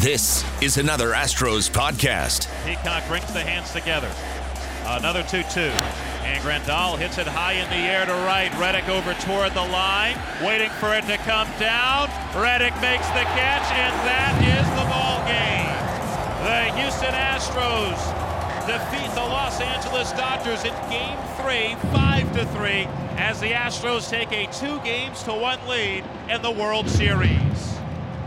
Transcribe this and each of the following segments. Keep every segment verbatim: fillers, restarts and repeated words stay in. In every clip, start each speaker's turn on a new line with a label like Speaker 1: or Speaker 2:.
Speaker 1: This is another Astros podcast.
Speaker 2: Peacock brings the hands together. Another two two. And Grandal hits it high in the air to right. Reddick over toward the line, waiting for it to come down. Reddick makes the catch, and that is the ball game. The Houston Astros defeat the Los Angeles Dodgers in Game three, five to three, as the Astros take a two games to one lead in the World Series.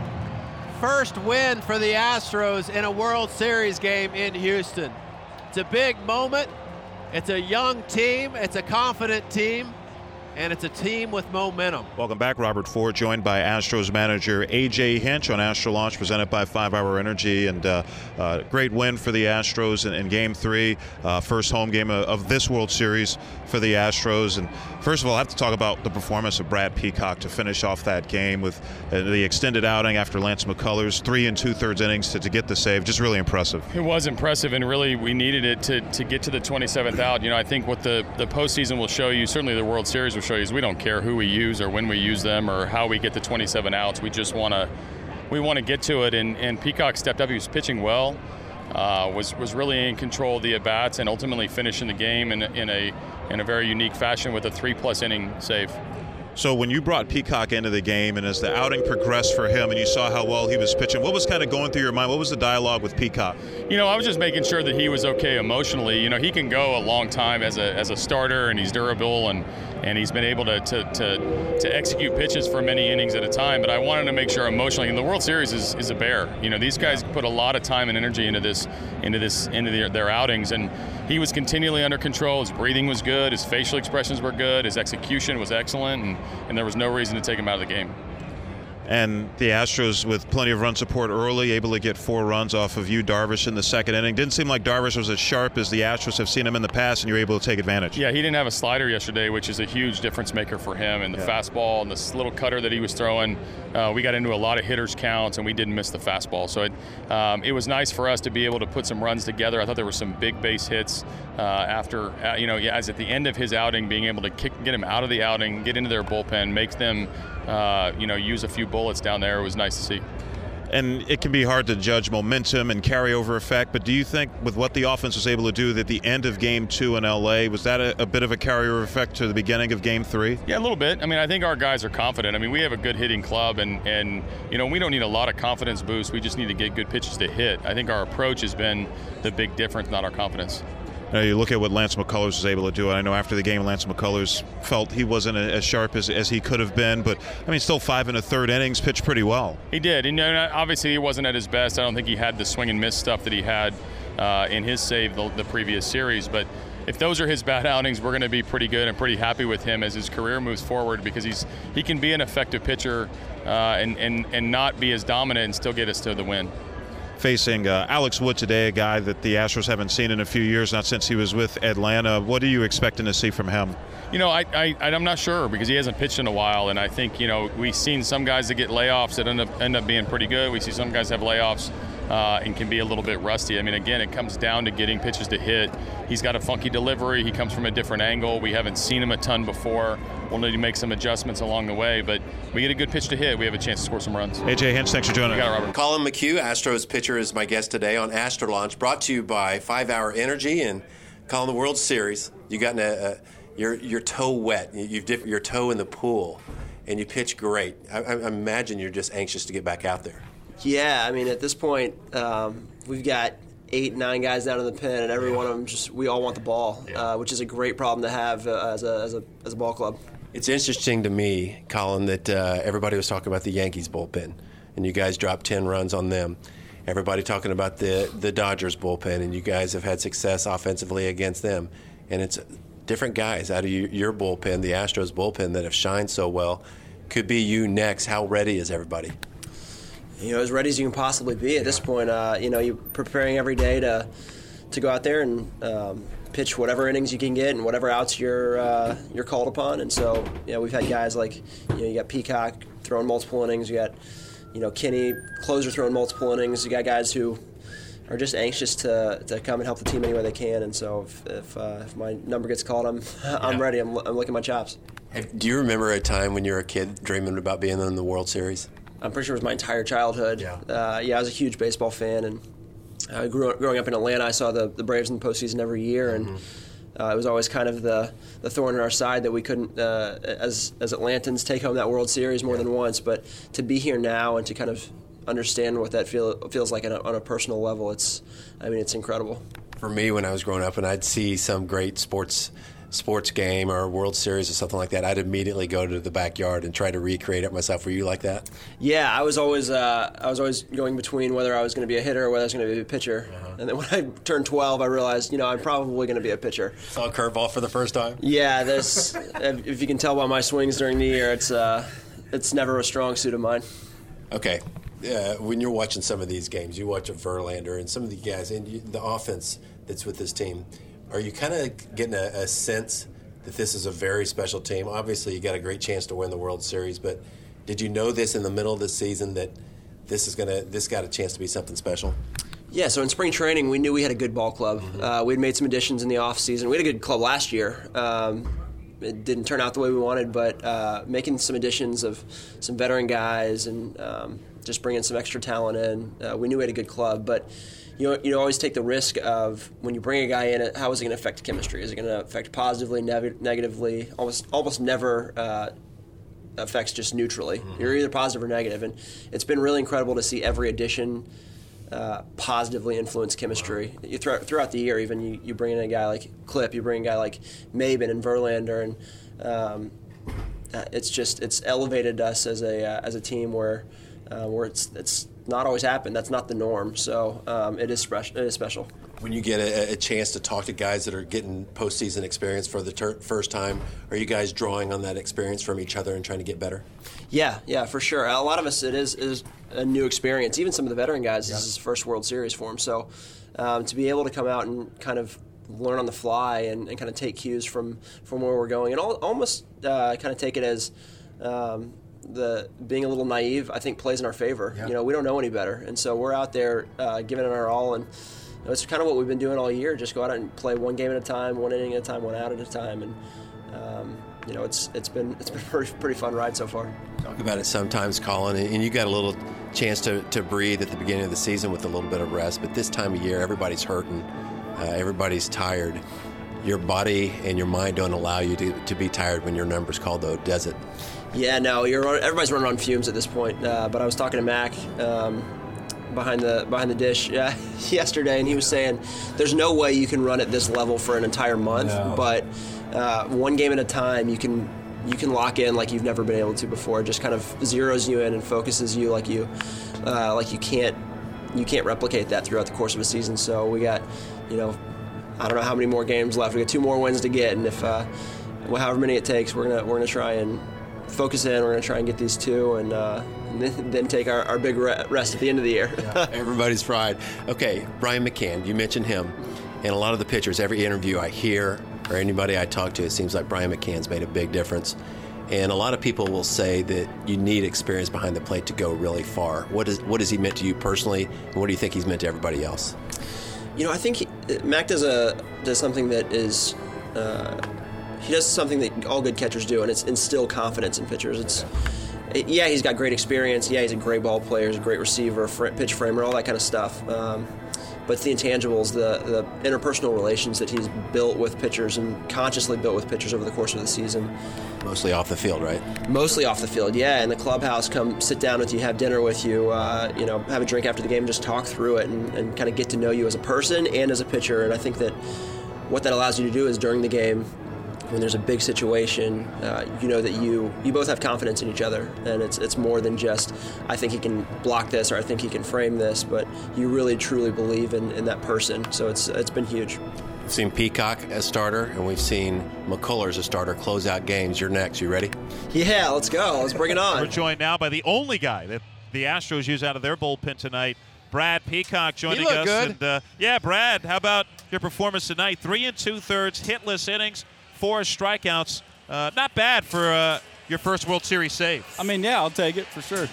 Speaker 3: First win for the Astros in a World Series game in Houston. It's a big moment. It's a young team. It's a confident team. And it's a team with momentum.
Speaker 4: Welcome back. Robert Ford, joined by Astros manager A J Hinch on Astro Launch, presented by five hour Energy. And uh, uh, great win for the Astros in, in Game three. Uh, first home game of, of this World Series for the Astros. And first of all, I have to talk about the performance of Brad Peacock to finish off that game with uh, the extended outing after Lance McCullers, three and two-thirds innings to, to get the save. Just really impressive.
Speaker 5: It was impressive, and really we needed it to, to get to the twenty-seventh out. You know, I think what the, the postseason will show you, certainly the World Series will show you, is we don't care who we use or when we use them or how we get the twenty-seven outs. We just want to we want to get to it, and, and Peacock stepped up. He was pitching well, uh, was was really in control of the at-bats, and ultimately finishing the game in, in a in a very unique fashion with a three-plus inning save.
Speaker 4: So when you brought Peacock into the game, and as the outing progressed for him and you saw how well he was pitching, what was kind of going through your mind? What was the dialogue with Peacock?
Speaker 5: You know, I was just making sure that he was okay emotionally. You know, he can go a long time as a as a starter, and he's durable, and and he's been able to to, to to execute pitches for many innings at a time. But I wanted to make sure emotionally, and the World Series is, is a bear. You know, these guys put a lot of time and energy into this into this into their, their outings, and he was continually under control. His breathing was good, his facial expressions were good, his execution was excellent, and, and there was no reason to take him out of the game.
Speaker 4: And the Astros, with plenty of run support early, able to get four runs off of Yu Darvish in the second inning. Didn't seem like Darvish was as sharp as the Astros have seen him in the past, and you were able to take advantage.
Speaker 5: Yeah, he didn't have a slider yesterday, which is a huge difference maker for him. And the yeah. fastball and this little cutter that he was throwing, uh, we got into a lot of hitters' counts, and we didn't miss the fastball. So it, um, it was nice for us to be able to put some runs together. I thought there were some big base hits uh, after, uh, you know, yeah, as at the end of his outing, being able to kick, get him out of the outing, get into their bullpen, make them Uh, you know, use a few bullets down there. It was nice to see.
Speaker 4: And it can be hard to judge momentum and carryover effect, but do you think with what the offense was able to do at the end of Game two in L A, was that a, a bit of a carryover effect to the beginning of Game three?
Speaker 5: Yeah, a little bit. I mean, I think our guys are confident. I mean, we have a good hitting club, and, and you know, we don't need a lot of confidence boost. We just need to get good pitches to hit. I think our approach has been the big difference, not our confidence.
Speaker 4: Now you look at what Lance McCullers was able to do, and I know after the game Lance McCullers felt he wasn't as sharp as, as he could have been, but I mean still five and a third innings, pitched pretty well.
Speaker 5: He did, and you know, obviously he wasn't at his best. I don't think he had the swing and miss stuff that he had uh, in his save the, the previous series, but if those are his bad outings, we're going to be pretty good and pretty happy with him as his career moves forward, because he's he can be an effective pitcher uh, and, and, and not be as dominant and still get us to the win.
Speaker 4: Facing uh, Alex Wood today, a guy that the Astros haven't seen in a few years, not since he was with Atlanta. What are you expecting to see from him?
Speaker 5: You know, I, I, I'm not sure, because he hasn't pitched in a while, and I think, you know, we've seen some guys that get layoffs that end up, end up being pretty good. We see some guys have layoffs uh, and can be a little bit rusty. I mean, again, it comes down to getting pitches to hit. He's got a funky delivery. He comes from a different angle. We haven't seen him a ton before. We'll need to make some adjustments along the way, but we get a good pitch to hit, we have a chance to score some runs.
Speaker 4: A J Hinch, thanks for joining us.
Speaker 5: You got it, Robert.
Speaker 6: Colin McHugh, Astros pitcher, is my guest today on Astro Launch, brought to you by five hour Energy. And Colin, the World Series, you got a, a, your your toe wet. You've dipped your toe in the pool, and you pitch great. I, I imagine you're just anxious to get back out there.
Speaker 7: Yeah, I mean, at this point, um, we've got eight, nine guys down in the pen, and every one of them just we all want the ball, uh, which is a great problem to have uh, as a as a as a ball club.
Speaker 6: It's interesting to me, Colin, that uh, everybody was talking about the Yankees bullpen, and you guys dropped ten runs on them. Everybody talking about the, the Dodgers bullpen, and you guys have had success offensively against them. And it's different guys out of your, your bullpen, the Astros bullpen, that have shined so well. Could be you next. How ready is everybody?
Speaker 7: You know, as ready as you can possibly be at this point. Uh, you know, you're preparing every day to to go out there and um, pitch whatever innings you can get and whatever outs you're uh, you're called upon. And so, you know, we've had guys like, you know, you got Peacock throwing multiple innings. You got, you know, Kinney, closer, throwing multiple innings. You got guys who are just anxious to, to come and help the team any way they can. And so if if, uh, if my number gets called, I'm I'm yeah. ready. I'm I'm licking my chops.
Speaker 6: Do you remember a time when you were a kid dreaming about being in the World Series?
Speaker 7: I'm pretty sure it was my entire childhood.
Speaker 6: Yeah,
Speaker 7: uh, yeah I was a huge baseball fan, and I grew growing up in Atlanta. I saw the, the Braves in the postseason every year, and mm-hmm. uh, it was always kind of the, the thorn in our side that we couldn't, uh, as as Atlantans, take home that World Series more yeah. than once. But to be here now and to kind of understand what that feel feels like on a, on a personal level, it's, I mean, it's incredible.
Speaker 6: For me, when I was growing up and I'd see some great sports sports game or a World Series or something like that, I'd immediately go to the backyard and try to recreate it myself. Were you like that?
Speaker 7: Yeah, I was always uh, I was always going between whether I was going to be a hitter or whether I was going to be a pitcher. Uh-huh. And then when I turned twelve, I realized, you know, I'm probably going to be a pitcher.
Speaker 6: Saw a curveball for the first time?
Speaker 7: Yeah, this, if you can tell by my swings during the year, it's uh, it's never a strong suit of mine.
Speaker 6: Okay. Uh, when you're watching some of these games, you watch a Verlander and some of the guys and you, the offense that's with this team, are you kind of getting a, a sense that this is a very special team? Obviously, you got a great chance to win the World Series, but did you know this in the middle of the season that this is gonna this got a chance to be something special?
Speaker 7: Yeah, so in spring training, we knew we had a good ball club. Mm-hmm. Uh, we had made some additions in the off season. We had a good club last year. Um, it didn't turn out the way we wanted, but uh, making some additions of some veteran guys and um, just bringing some extra talent in, uh, we knew we had a good club, but. You know, you always take the risk of when you bring a guy in, how is it going to affect chemistry? Is it going to affect positively, ne- negatively? Almost, almost never uh, affects just neutrally. Mm-hmm. You're either positive or negative, and it's been really incredible to see every addition uh, positively influence chemistry. You throw, throughout the year, even you, you bring in a guy like Clip, you bring a guy like Maben and Verlander, and um, it's just it's elevated us as a uh, as a team where uh, where it's it's. not always happen. That's not the norm. So um, it is special. It is special.
Speaker 6: When you get a, a chance to talk to guys that are getting postseason experience for the ter- first time, are you guys drawing on that experience from each other and trying to get better?
Speaker 7: Yeah, yeah, for sure. A lot of us, it is is a new experience. Even some of the veteran guys, yeah. This is his first World Series for him. So um, to be able to come out and kind of learn on the fly and, and kind of take cues from, from where we're going and all, almost uh, kind of take it as um, the being a little naive, I think, plays in our favor. Yeah. You know, we don't know any better, and so we're out there uh, giving it our all, and you know, it's kind of what we've been doing all year. Just go out and play one game at a time, one inning at a time, one out at a time, and um, you know, it's it's been it's been a pretty, pretty fun ride so far.
Speaker 6: Talk about it sometimes, Colin, and you got a little chance to, to breathe at the beginning of the season with a little bit of rest. But this time of year, everybody's hurting, uh, everybody's tired. Your body and your mind don't allow you to, to be tired when your number's called, though, does it?
Speaker 7: Yeah, no, you're everybody's running on fumes at this point. Uh, but I was talking to Mac um, behind the behind the dish uh, yesterday, and he was saying there's no way you can run at this level for an entire month. No. But uh, one game at a time, you can you can lock in like you've never been able to before. It just kind of zeroes you in and focuses you like you uh, like you can't you can't replicate that throughout the course of a season. So we got, you know, I don't know how many more games left. We got two more wins to get, and if uh, well, however many it takes, we're gonna we're gonna try and focus in. We're going to try and get these two and, uh, and then, then take our, our big rest at the end of the year.
Speaker 6: Yeah, everybody's fried. Okay, Brian McCann, you mentioned him. And a lot of the pitchers, every interview I hear or anybody I talk to, it seems like Brian McCann's made a big difference. And a lot of people will say that you need experience behind the plate to go really far. What, is, what has he meant to you personally, and what do you think he's meant to everybody else?
Speaker 7: You know, I think he, Mac does, a, does something that is... Uh, He does something that all good catchers do, and it's instill confidence in pitchers. It's, it, yeah, he's got great experience. Yeah, he's a great ball player, he's a great receiver, fr- pitch framer, all that kind of stuff. Um, but it's the intangibles, the, the interpersonal relations that he's built with pitchers and consciously built with pitchers over the course of the season.
Speaker 6: Mostly off the field, right?
Speaker 7: Mostly off the field, yeah. In the clubhouse, come sit down with you, have dinner with you, uh, you know, have a drink after the game, just talk through it and, and kind of get to know you as a person and as a pitcher. And I think that what that allows you to do is during the game, when there's a big situation, uh, you know that you you both have confidence in each other, and it's it's more than just I think he can block this or I think he can frame this, but you really truly believe in, in that person. So it's it's been huge.
Speaker 6: We've seen Peacock as starter, and we've seen McCullers as a starter close out games. You're next. You ready?
Speaker 7: Yeah, let's go. Let's bring it on.
Speaker 2: We're joined now by the only guy that the Astros use out of their bullpen tonight, Brad Peacock, joining
Speaker 3: he
Speaker 2: us.
Speaker 3: Good.
Speaker 2: And uh, yeah, Brad, how about your performance tonight? Three and two thirds, hitless innings. Four strikeouts. Uh, not bad for uh, your first World Series save.
Speaker 8: I mean, yeah, I'll take it for sure.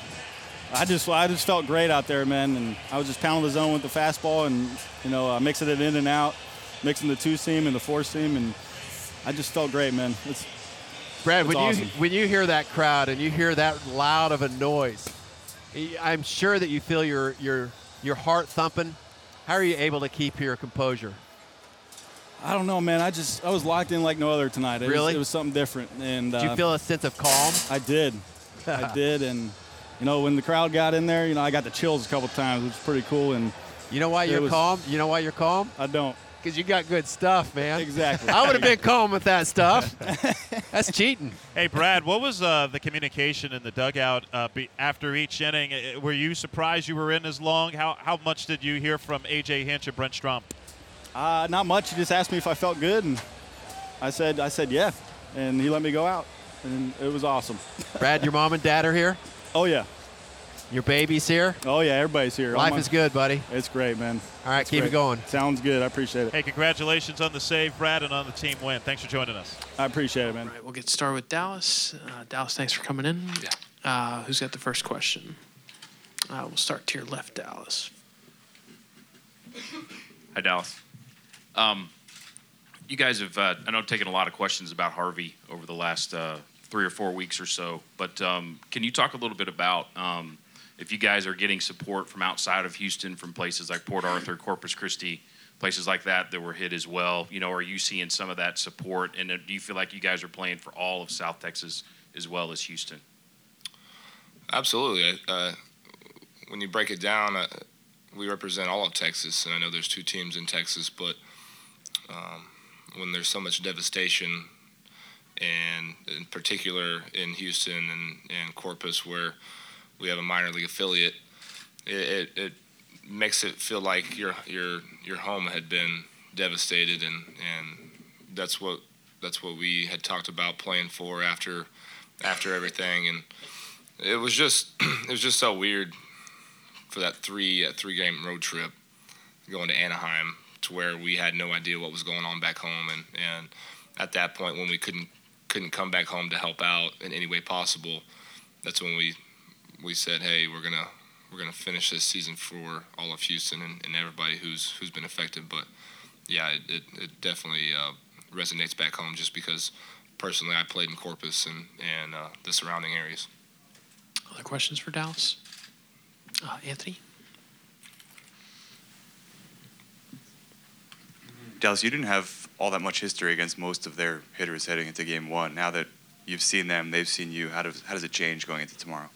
Speaker 8: I just I just felt great out there, man, and I was just pounding the zone with the fastball and, you know, uh, mixing it in and out, mixing the two-seam and the four-seam, and I just felt great, man. It's,
Speaker 3: Brad,
Speaker 8: it's
Speaker 3: when
Speaker 8: awesome.
Speaker 3: you when you hear that crowd and you hear that loud of a noise, I'm sure that you feel your your your heart thumping. How are you able to keep your composure?
Speaker 8: I don't know, man. I just I was locked in like no other tonight. It
Speaker 3: Really?
Speaker 8: Was, it was something different. And
Speaker 3: Did you
Speaker 8: uh,
Speaker 3: feel a sense of calm?
Speaker 8: I did. I did. And, you know, when the crowd got in there, you know, I got the chills a couple times, which was pretty cool. And
Speaker 3: you know why you're
Speaker 8: was,
Speaker 3: calm? You know why you're calm?
Speaker 8: I don't.
Speaker 3: Because you got good stuff, man.
Speaker 8: Exactly.
Speaker 3: I would have been calm with that stuff. That's cheating.
Speaker 2: Hey, Brad, what was uh, the communication in the dugout uh, be, after each inning? Uh, Were you surprised you were in as long? How how much did you hear from A J Hinch and Brent Strom?
Speaker 8: Uh, not much. He just asked me if I felt good, and I said I said yeah, and he let me go out, and it was awesome.
Speaker 3: Brad, your mom and dad are here?
Speaker 8: Oh, yeah.
Speaker 3: Your baby's here?
Speaker 8: Oh, yeah, everybody's here.
Speaker 3: Life
Speaker 8: my,
Speaker 3: is good, buddy.
Speaker 8: It's great, man.
Speaker 3: All right,
Speaker 8: it's
Speaker 3: keep
Speaker 8: great.
Speaker 3: it going.
Speaker 8: Sounds good. I appreciate it.
Speaker 2: Hey, congratulations on the save, Brad, and on the team win. Thanks for joining us.
Speaker 8: I appreciate it, man.
Speaker 9: All right, we'll get started with Dallas. Uh, Dallas, thanks for coming in.
Speaker 10: Yeah.
Speaker 9: Uh, who's got the first question? Uh, we'll start to your left, Dallas.
Speaker 10: Hi, Dallas. Um, you guys have, uh, I know, taken a lot of questions about Harvey over the last uh, three or four weeks or so, but um, can you talk a little bit about um, if you guys are getting support from outside of Houston, from places like Port Arthur, Corpus Christi, places like that that were hit as well? You know, are you seeing some of that support, and do you feel like you guys are playing for all of South Texas as well as Houston?
Speaker 11: Absolutely. Uh, when you break it down, uh, we represent all of Texas, and I know there's two teams in Texas, but um, when there's so much devastation, and in particular in Houston and, and Corpus, where we have a minor league affiliate, it, it, it makes it feel like your your your home had been devastated, and, and that's what that's what we had talked about playing for after after everything, and it was just it was just so weird for that three uh, three game road trip going to Anaheim, to where we had no idea what was going on back home, and, and at that point when we couldn't couldn't come back home to help out in any way possible, that's when we we said, hey, we're gonna we're gonna finish this season for all of Houston and, and everybody who's who's been affected. But yeah, it it, it definitely uh, resonates back home, just because personally I played in Corpus and and uh, the surrounding areas.
Speaker 9: Other questions for Dallas? Uh, Anthony?
Speaker 12: Dallas, you didn't have all that much history against most of their hitters heading into game one. Now that you've seen them, they've seen you, how does, how does it change going into tomorrow?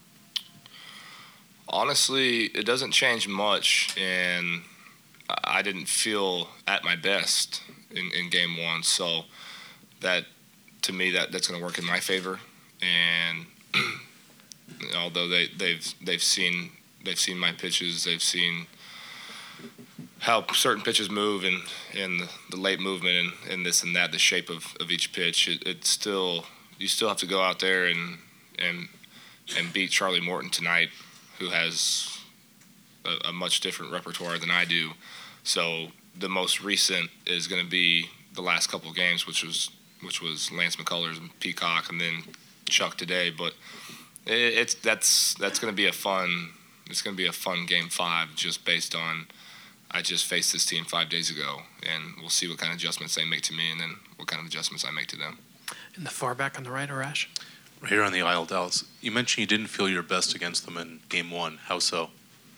Speaker 11: Honestly, it doesn't change much, and I didn't feel at my best in, in game one, so that, to me, that, that's going to work in my favor. And although they, they've they've seen they've seen my pitches, they've seen how certain pitches move and, and the, the late movement and, and this and that, the shape of, of each pitch, it, it's still you still have to go out there and and and beat Charlie Morton tonight, who has a, a much different repertoire than I do. So the most recent is going to be the last couple of games, which was which was Lance McCullers and Peacock, and then Chuck today. But it, it's that's that's going to be a fun it's going to be a fun game five, just based on I just faced this team five days ago, and we'll see what kind of adjustments they make to me, and then what kind of adjustments I make to them.
Speaker 9: In the far back on the right, Arash?
Speaker 13: Right here on the aisle, Dallas. You mentioned you didn't feel your best against them in game one. How so?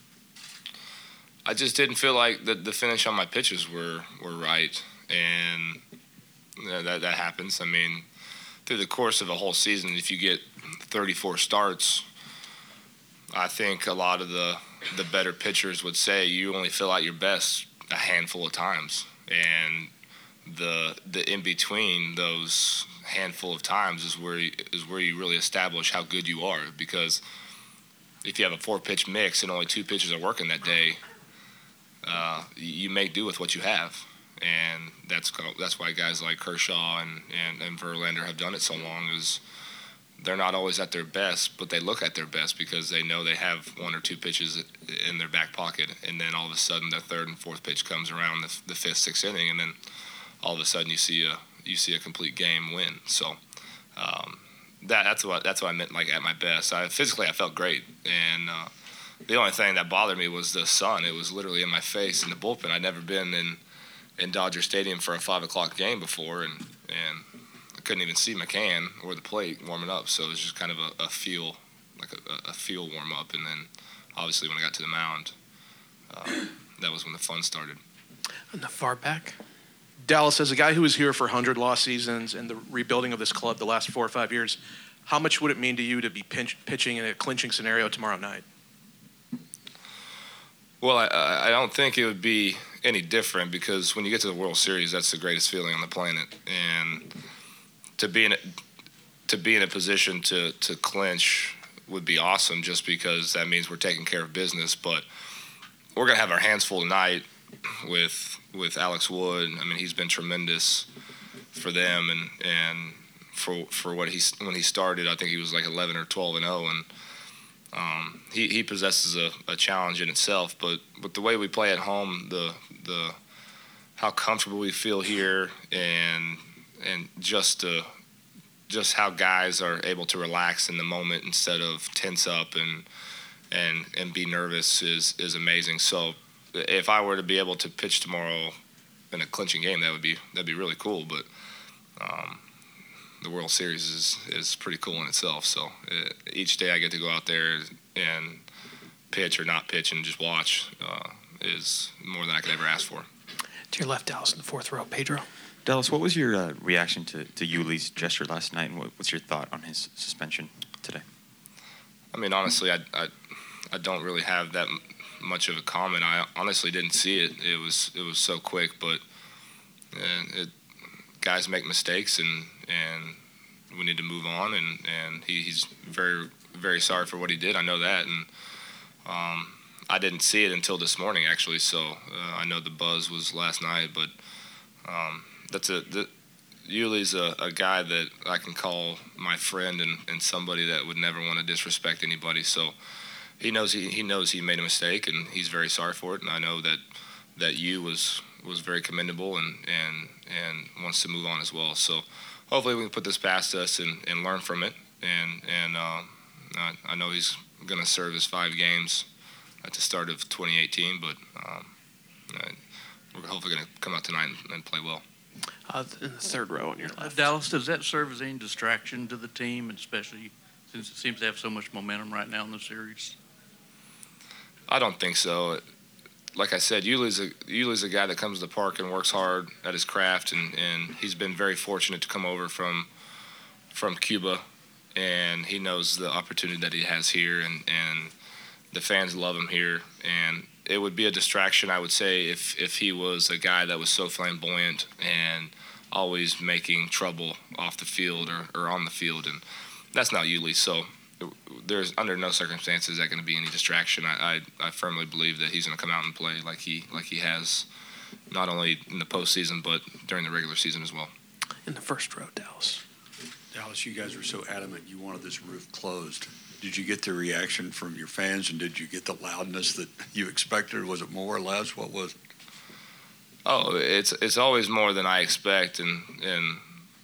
Speaker 11: I just didn't feel like the, the finish on my pitches were, were right, and you know, that, that happens. I mean, through the course of a whole season, if you get thirty-four starts, I think a lot of the, the better pitchers would say you only feel out your best a handful of times, and the the in between those handful of times is where you, is where you really establish how good you are. Because if you have a four pitch mix and only two pitches are working that day, uh, you make do with what you have, and that's that's why guys like Kershaw and, and, and Verlander have done it so long. Is they're not always at their best, but they look at their best because they know they have one or two pitches in their back pocket, and then all of a sudden the third and fourth pitch comes around the, the fifth, sixth inning, and then all of a sudden you see a you see a complete game win. So um, that that's what that's what I meant, like at my best. I, physically, I felt great, and uh, the only thing that bothered me was the sun. It was literally in my face in the bullpen. I'd never been in in Dodger Stadium for a five o'clock game before, and and I couldn't even see McCann or the plate warming up. So it was just kind of a, a feel like a, a field warm up, and then obviously when I got to the mound, uh, that was when the fun started.
Speaker 9: On the far back.
Speaker 14: Dallas, as a guy who was here for one hundred loss seasons and the rebuilding of this club the last four or five years, how much would it mean to you to be pinch, pitching in a clinching scenario tomorrow night?
Speaker 11: Well, I, I don't think it would be any different, because when you get to the World Series, that's the greatest feeling on the planet. And to be in a, to be in a position to, to clinch would be awesome, just because that means we're taking care of business. But we're going to have our hands full tonight with with Alex Wood. I mean, he's been tremendous for them, and, and for for what he's when he started, I think he was like eleven or twelve and oh, and um, he he possesses a, a challenge in itself. But with the way we play at home, the the how comfortable we feel here, and and just uh, just how guys are able to relax in the moment instead of tense up and and and be nervous is is amazing. So if I were to be able to pitch tomorrow in a clinching game, that would be that'd be really cool. But um, the World Series is, is pretty cool in itself. So it, each day I get to go out there and pitch or not pitch and just watch uh, is more than I could ever ask for.
Speaker 9: To your left, Dallas, in the fourth row. Pedro.
Speaker 15: Dallas, what was your uh, reaction to, to Yuli's gesture last night, and what, what's your thought on his suspension today?
Speaker 11: I mean, honestly, I, I, I don't really have that much of a comment. I honestly didn't see it. It was it was so quick, but uh, it, guys make mistakes, and and we need to move on. And and he, he's very very sorry for what he did. I know that, and um, I didn't see it until this morning actually. So uh, I know the buzz was last night, but um, that's a the, Yuli's a, a guy that I can call my friend, and, and somebody that would never want to disrespect anybody. So. He knows he, he knows he made a mistake, and he's very sorry for it. And I know that that you was was very commendable, and, and and wants to move on as well. So hopefully we can put this past us and, and learn from it. And and uh, I, I know he's going to serve his five games at the start of twenty eighteen, but um, I, we're hopefully going to come out tonight and, and play well.
Speaker 9: Uh, in the third row on your left.
Speaker 16: Dallas, does that serve as any distraction to the team, and especially since it seems to have so much momentum right now in the series?
Speaker 11: I don't think so. Like I said, Yuli's a, Yuli's a guy that comes to the park and works hard at his craft, and, and he's been very fortunate to come over from from Cuba, and he knows the opportunity that he has here, and, and the fans love him here. And it would be a distraction, I would say, if, if he was a guy that was so flamboyant and always making trouble off the field or, or on the field, and that's not Yuli. So there's under no circumstances that going to be any distraction. I, I I firmly believe that he's going to come out and play like he like he has, not only in the postseason but during the regular season as well.
Speaker 9: In the first row, Dallas.
Speaker 17: Dallas, you guys were so adamant you wanted this roof closed. Did you get the reaction from your fans, and did you get the loudness that you expected? Was it more or less? What was it?
Speaker 11: Oh, it's it's always more than I expect, and and.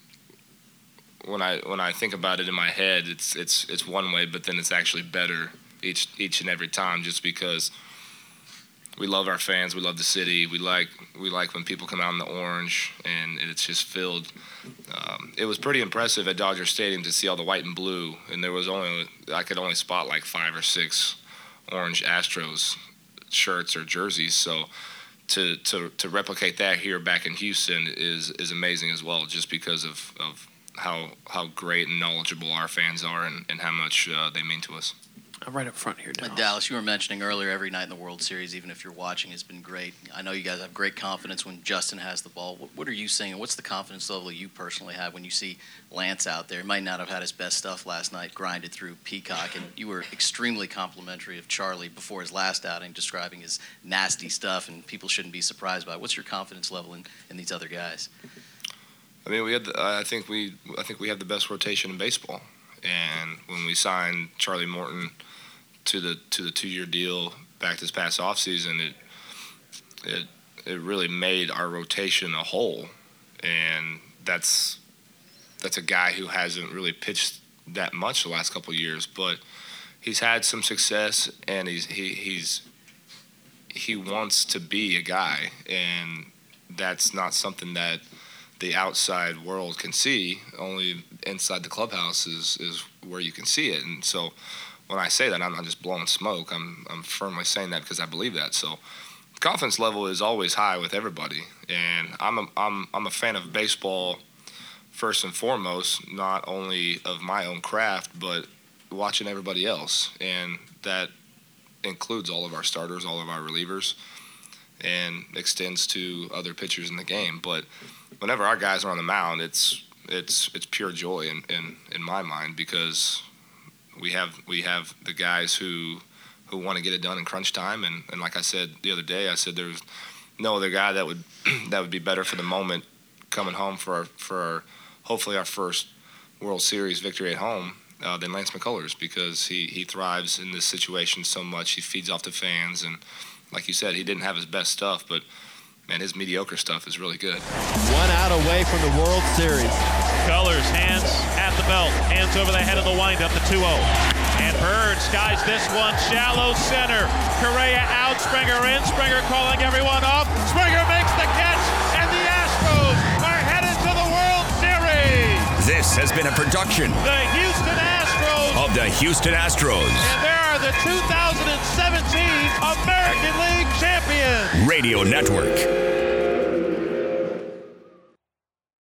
Speaker 11: When I when I think about it in my head, it's it's it's one way, but then it's actually better each each and every time, just because we love our fans, we love the city, we like we like when people come out in the orange, and it's just filled. Um, it was pretty impressive at Dodger Stadium to see all the white and blue, and there was only I could only spot like five or six orange Astros shirts or jerseys. So to to to replicate that here back in Houston is is amazing as well, just because of of. how how great and knowledgeable our fans are, and, and how much uh, they mean to us.
Speaker 9: Right up front here, Dallas.
Speaker 18: Dallas, you were mentioning earlier, every night in the World Series, even if you're watching, has been great. I know you guys have great confidence when Justin has the ball. What, what are you saying, and what's the confidence level you personally have when you see Lance out there? He might not have had his best stuff last night, grinded through Peacock, and you were extremely complimentary of Charlie before his last outing, describing his nasty stuff, and people shouldn't be surprised by it. What's your confidence level in, in these other guys?
Speaker 11: I mean, we had. The, I think we. I think we have the best rotation in baseball. And when we signed Charlie Morton to the to the two-year deal back this past offseason, it it it really made our rotation a whole. And that's that's a guy who hasn't really pitched that much the last couple of years, but he's had some success, and he's he he's he wants to be a guy, and that's not something that the outside world can see. Only inside the clubhouse is, is where you can see it. And so when I say that, I'm not just blowing smoke. I'm I'm firmly saying that because I believe that. So the confidence level is always high with everybody, and I'm a, I'm I'm a fan of baseball first and foremost, not only of my own craft, but watching everybody else, and that includes all of our starters, all of our relievers, and extends to other pitchers in the game. But whenever our guys are on the mound, it's it's it's pure joy in, in, in my mind, because we have we have the guys who who want to get it done in crunch time, and, and like I said the other day, I said there's no other guy that would that would be better for the moment coming home for our, for our, hopefully our first World Series victory at home uh, than Lance McCullers, because he, he thrives in this situation so much. He feeds off the fans, and like you said, he didn't have his best stuff, but man, his mediocre stuff is really good.
Speaker 3: One out away from the World Series.
Speaker 2: Colors, hands at the belt, hands over the head of the windup, the two oh. And Bird skies this one, shallow center. Correa out, Springer in, Springer calling everyone off. Springer makes the catch, and the Astros are headed to the World Series.
Speaker 1: This has been a production
Speaker 2: The Houston Astros
Speaker 1: of the Houston Astros
Speaker 2: And they are the two thousand seventeen American League champions.
Speaker 1: Radio Network.